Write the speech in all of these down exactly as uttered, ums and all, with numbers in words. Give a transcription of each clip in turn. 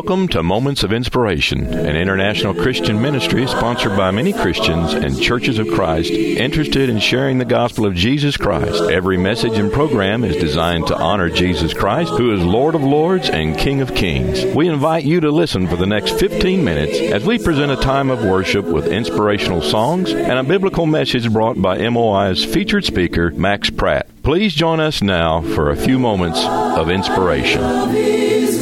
Welcome to Moments of Inspiration, an international Christian ministry sponsored by many Christians and churches of Christ interested in sharing the gospel of Jesus Christ. Every message and program is designed to honor Jesus Christ, who is Lord of Lords and King of Kings. We invite you to listen for the next fifteen minutes as we present a time of worship with inspirational songs and a biblical message brought by M O I's featured speaker, Max Pratt. Please join us now for a few moments of inspiration.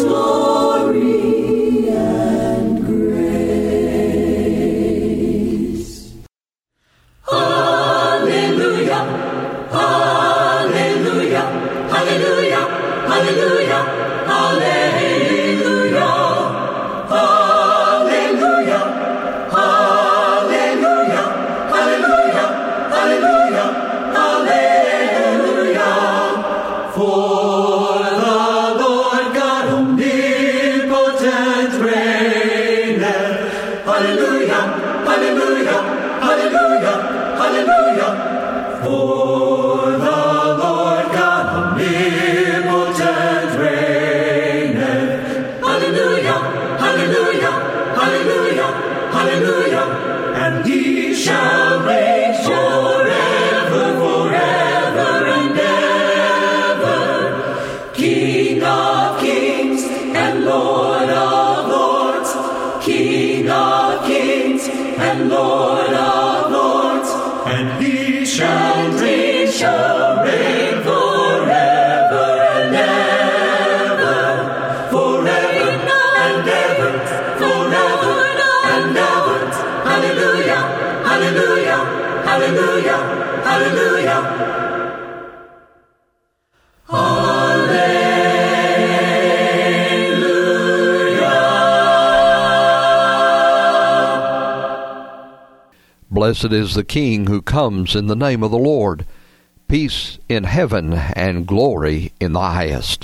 Blessed is the King who comes in the name of the Lord. Peace in heaven and glory in the highest.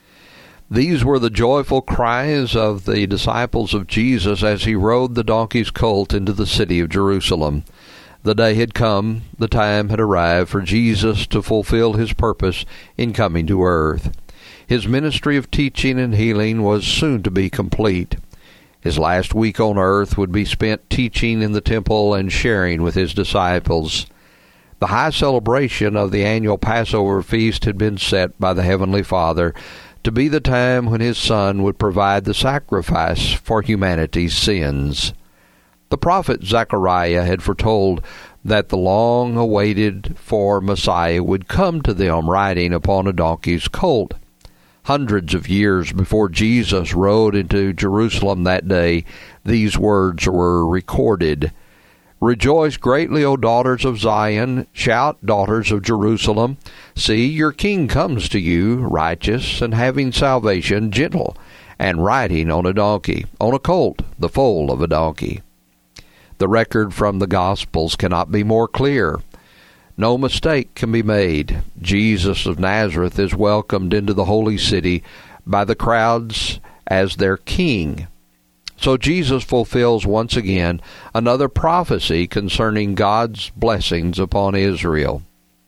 These were the joyful cries of the disciples of Jesus as he rode the donkey's colt into the city of Jerusalem. The day had come, the time had arrived for Jesus to fulfill his purpose in coming to earth. His ministry of teaching and healing was soon to be complete. His last week on earth would be spent teaching in the temple and sharing with his disciples. The high celebration of the annual Passover feast had been set by the Heavenly Father to be the time when his Son would provide the sacrifice for humanity's sins. The prophet Zechariah had foretold that the long-awaited for Messiah would come to them riding upon a donkey's colt. Hundreds of years before Jesus rode into Jerusalem that day, these words were recorded. Rejoice greatly, O daughters of Zion. Shout, daughters of Jerusalem. See, your king comes to you, righteous and having salvation, gentle, and riding on a donkey, on a colt, the foal of a donkey. The record from the Gospels cannot be more clear. No mistake can be made. Jesus of Nazareth is welcomed into the holy city by the crowds as their king. So Jesus fulfills once again another prophecy concerning God's blessings upon Israel.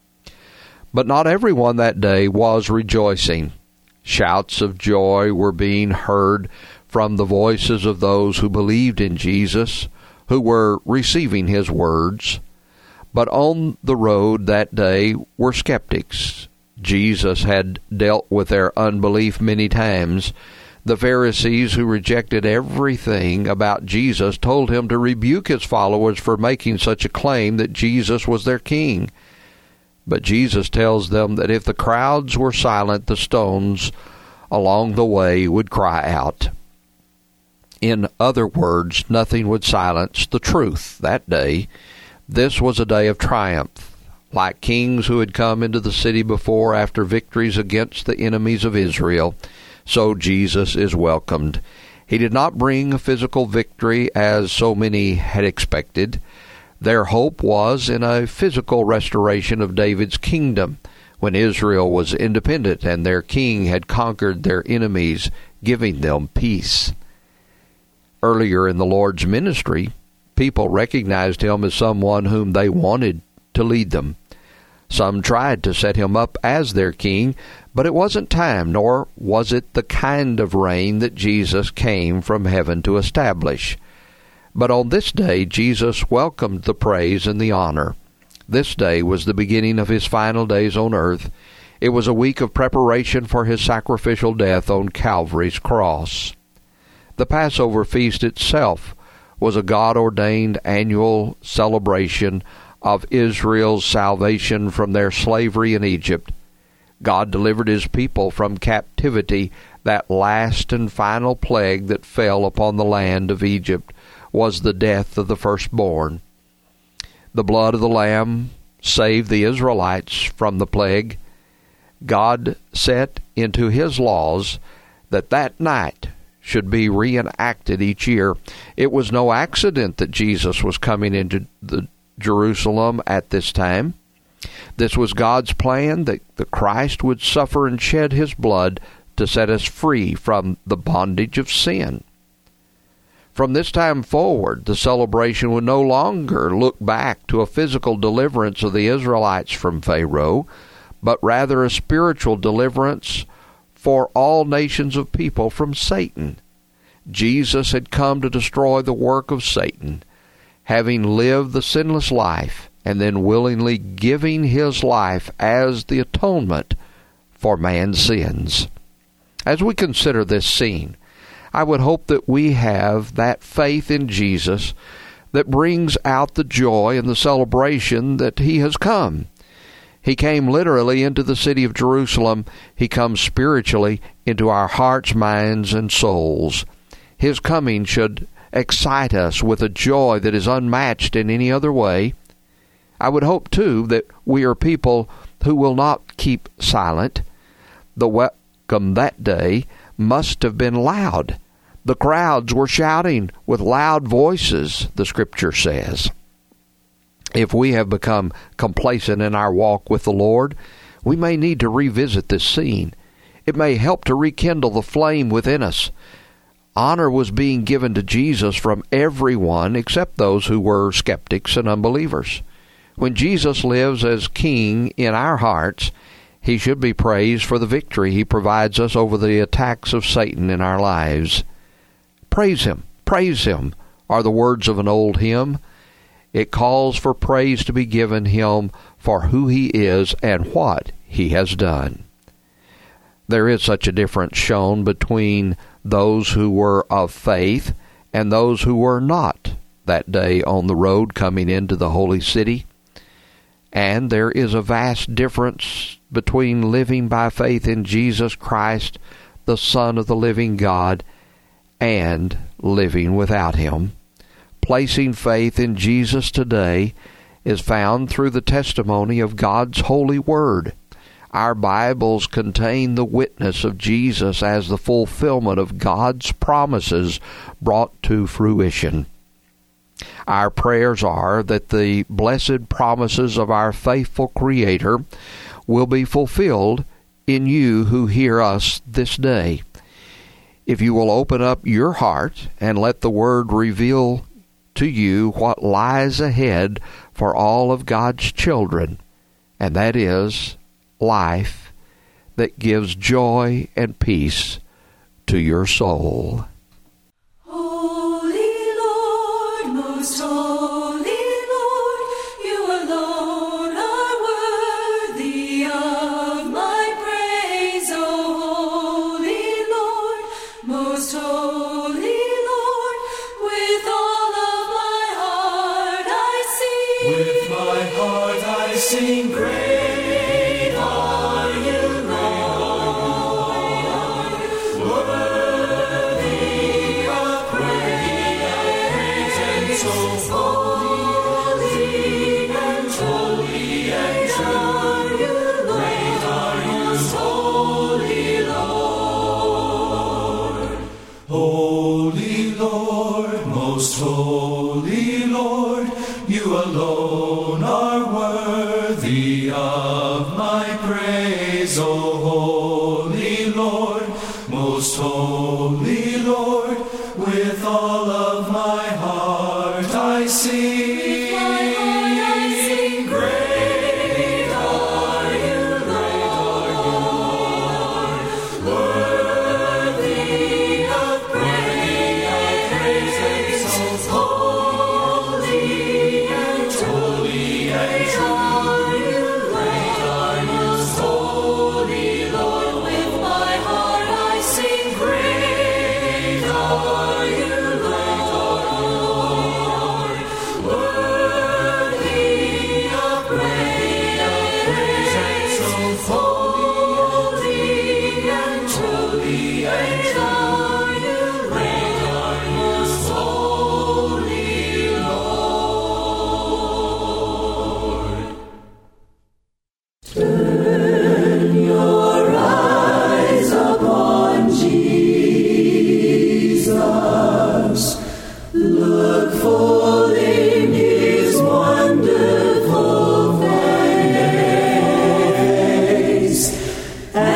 But not everyone that day was rejoicing. Shouts of joy were being heard from the voices of those who believed in Jesus, who were receiving his words. But on the road that day were skeptics. Jesus had dealt with their unbelief many times. The Pharisees, who rejected everything about Jesus, told him to rebuke his followers for making such a claim that Jesus was their king. But Jesus tells them that if the crowds were silent, the stones along the way would cry out. In other words, nothing would silence the truth that day. This was a day of triumph. Like kings who had come into the city before after victories against the enemies of Israel, so Jesus is welcomed. He did not bring a physical victory as so many had expected. Their hope was in a physical restoration of David's kingdom, when Israel was independent and their king had conquered their enemies, giving them peace. Earlier in the Lord's ministry, people recognized him as someone whom they wanted to lead them. Some tried to set him up as their king, but it wasn't time, nor was it the kind of reign that Jesus came from heaven to establish. But on this day, Jesus welcomed the praise and the honor. This day was the beginning of his final days on earth. It was a week of preparation for his sacrificial death on Calvary's cross. The Passover feast itself was a God-ordained annual celebration of Israel's salvation from their slavery in Egypt. God delivered his people from captivity. That last and final plague that fell upon the land of Egypt was the death of the firstborn. The blood of the Lamb saved the Israelites from the plague. God set into his laws that that night should be reenacted each year. It was no accident that Jesus was coming into the Jerusalem at this time. This was God's plan, that the Christ would suffer and shed his blood to set us free from the bondage of sin. From this time forward, the celebration would no longer look back to a physical deliverance of the Israelites from Pharaoh, but rather a spiritual deliverance for all nations of people from Satan. Jesus had come to destroy the work of Satan, having lived the sinless life and then willingly giving his life as the atonement for man's sins. As we consider this scene, I would hope that we have that faith in Jesus that brings out the joy and the celebration that he has come. He came literally into the city of Jerusalem. He comes spiritually into our hearts, minds, and souls. His coming should excite us with a joy that is unmatched in any other way. I would hope, too, that we are people who will not keep silent. The welcome that day must have been loud. The crowds were shouting with loud voices, the Scripture says. If we have become complacent in our walk with the Lord, we may need to revisit this scene. It may help to rekindle the flame within us. Honor was being given to Jesus from everyone except those who were skeptics and unbelievers. When Jesus lives as King in our hearts, he should be praised for the victory he provides us over the attacks of Satan in our lives. Praise him, praise him, are the words of an old hymn. It calls for praise to be given him for who he is and what he has done. There is such a difference shown between those who were of faith and those who were not that day on the road coming into the holy city. And there is a vast difference between living by faith in Jesus Christ, the Son of the living God, and living without him. Placing faith in Jesus today is found through the testimony of God's holy word. Our Bibles contain the witness of Jesus as the fulfillment of God's promises brought to fruition. Our prayers are that the blessed promises of our faithful Creator will be fulfilled in you who hear us this day. If you will open up your heart and let the Word reveal to you what lies ahead for all of God's children, and that is life that gives joy and peace to your soul. Holy Lord, most holy Lord, you alone are worthy of my praise. O holy Lord, most holy Lord, with all of my heart I sing. With my heart I sing, great are you, Lord, worthy of praise, and so holy and holy and true. Great are you, holy Lord. Holy Lord, most holy Lord, you alone are worthy of my praise. O holy Lord, most holy Lord, with all of my heart I sing. Great are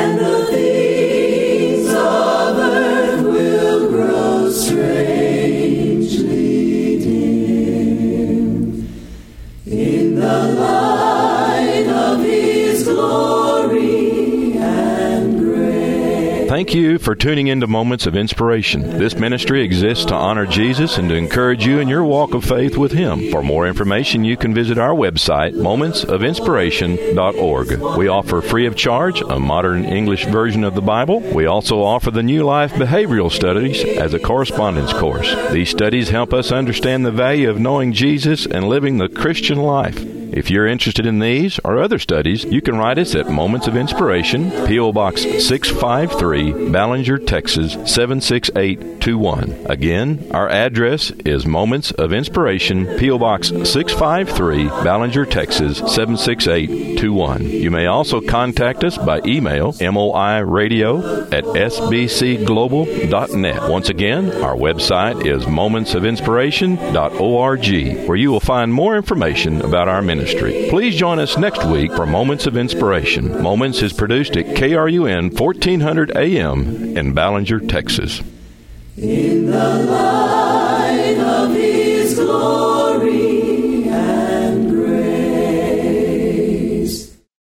and the things of earth will grow strangely dim in the light of His glory and grace. Thank you for tuning into Moments of Inspiration. This ministry exists to honor Jesus and to encourage you in your walk of faith with Him. For more information, you can visit our website, moments of inspiration dot org. We offer free of charge a modern English version of the Bible. We also offer the New Life Behavioral Studies as a correspondence course. These studies help us understand the value of knowing Jesus and living the Christian life. If you're interested in these or other studies, you can write us at Moments of Inspiration, P O. Box six five three, Ballinger, Texas seven six eight two one. Again, our address is Moments of Inspiration, P O. Box six five three, Ballinger, Texas seven six eight two one. You may also contact us by email, moiradio at s b c global dot net. Once again, our website is moments of inspiration dot org, where you will find more information about our ministry. Please join us next week for Moments of Inspiration. Moments is produced at K R U N fourteen hundred A M in Ballinger, Texas. In the light of His glory.